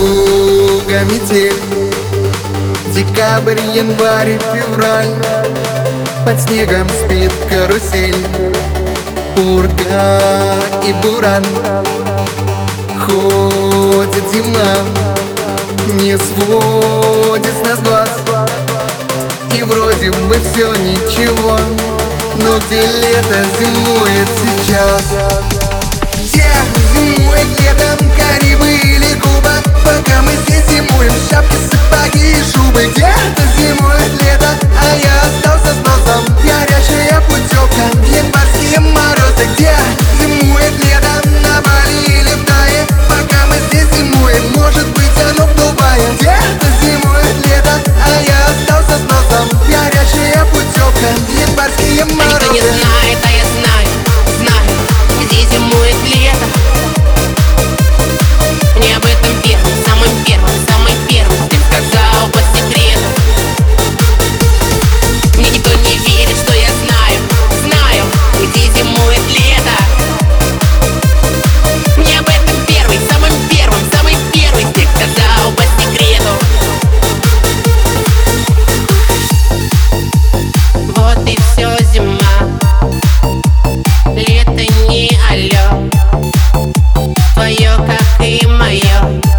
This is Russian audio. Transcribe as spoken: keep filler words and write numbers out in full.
юга метель. Декабрь, январь, февраль, под снегом спит карусель. Пурга и буран, ходит зима, не сводит с нас глаз. И вроде бы все ничего, но где лето зимует сейчас? Где зимует летом Карибы или Куба? Пока мы здесь зимуем, шапки, сапоги и шубы. Где-то зимует лето, а я остался с носом. Горячая путевка, январские морозы. Где зимует лето, на Бали или в Тае? Пока мы здесь зимуем, может быть оно в Дубае. Где-то зимует лето, а я остался с носом. Горячая путевка, январские морозы. Никто не знает, а я знаю, знаю, где зимует лето. Мне об этом первым, самым первым, самый первым ты сказал по секрету. Мне никто не верит, что я знаю, знаю, где зимует лето. Мне об этом первый, самым первым, самый первый ты сказал по секрету. Вот и все, зима, лето не алё, твое, как и мое.